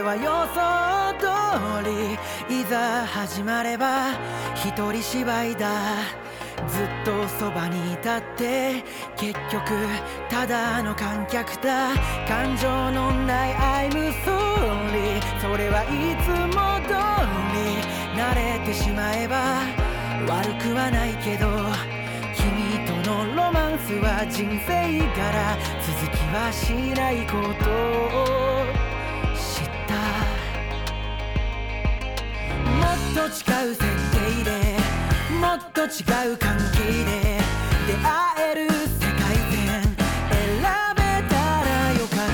は予想通り、いざ始まれば一人芝居だ。ずっとそばにいたって結局ただの観客だ。感情のない I'm sorry、 それはいつも通り。慣れてしまえば悪くはないけど、君とのロマンスは人生柄、続きはしないことを知った。もっと違う設定で、もっと違う関係で出会える世界線選べたらよかった。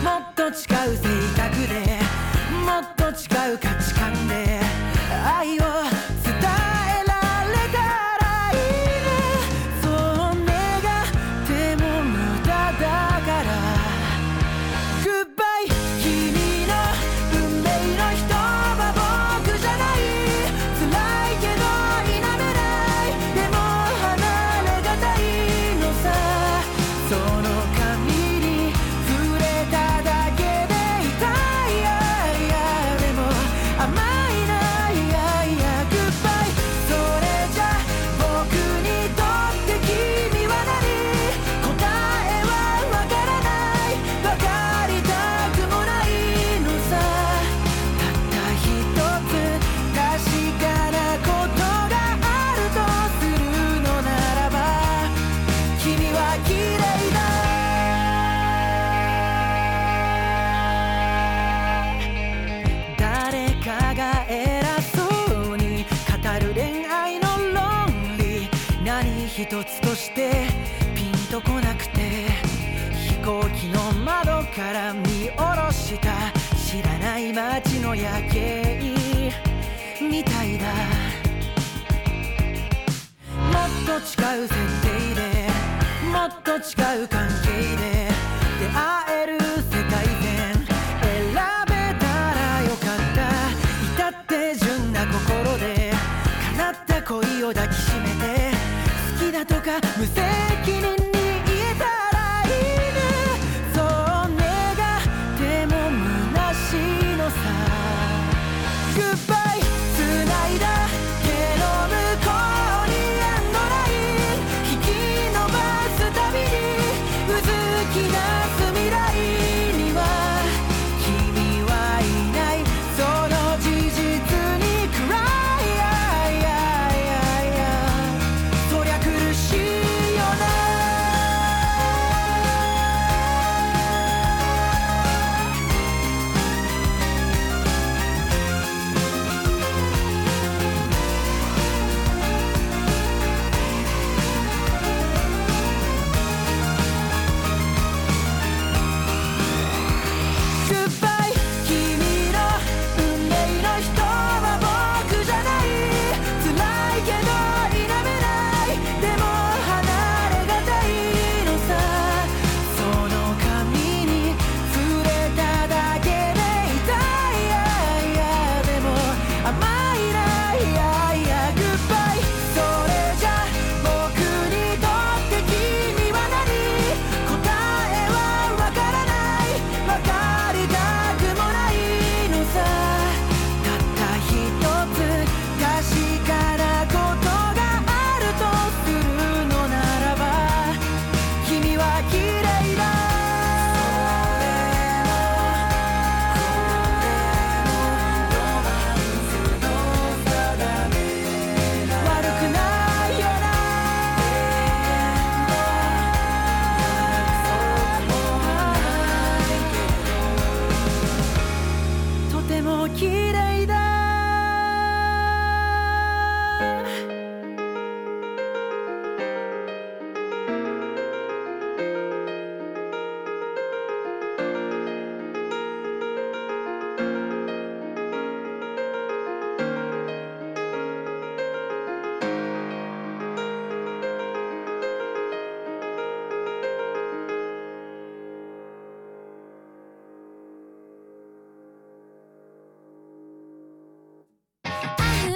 もっと違う性格で、もっと違う価値観で愛を伝えられたらいいね。そう願っても無駄だから。 Goodbye 君の運命の人は僕じゃない。辛いけど否めない、でも離れがたいのさ。その髪に触れただけで痛い、でも甘いな。Goodbye それじゃ僕にとって君は何。答えはわからない、わかりたくもないのさ。たった一つ確かなことがあるとするのならば、君は綺麗だ。誰かが偉そうに語る恋愛の論理、何一つとしてピンとこなくて、飛行機の窓から見下ろした知らない街の夜景みたいだ。もっと違う設定で、もっと違う関係で出会える世界線選べたらよかった。至って純な心で叶った恋を抱きしめて、好きだとか無責